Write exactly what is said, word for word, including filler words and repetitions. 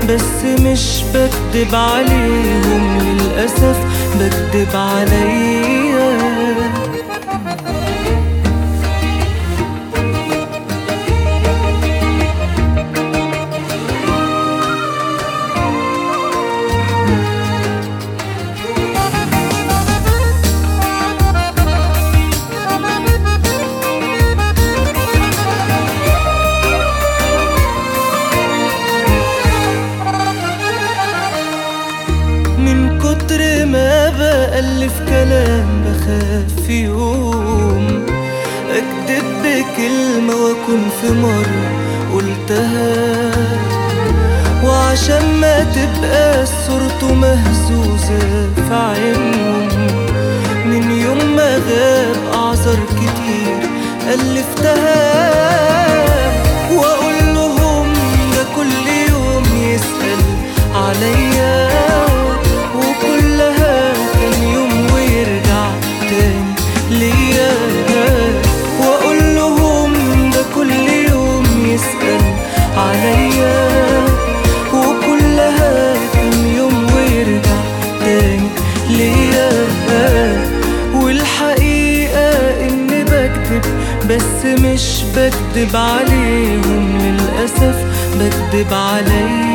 بس مش بكدب عليهم للأسف، بكدب عليا. من كتر ما بألف كلام بخاف في يوم أكدب بكلمة وأكون في مرة قلتها، وعشان ما تبقى صورته مهزوزة في عينهم من يوم ما غاب أعذار كتير ألفتها. وأقول لهم ده كل يوم يسأل عليا، وكلها كان يوم ويرجع تاني ليا. واقول لهم ده كل يوم يسأل عليا، وكلها كان يوم ويرجع تاني ليا. والحقيقة اني بكدب بس مش بكدب عليهم للأسف، بكدب عليا.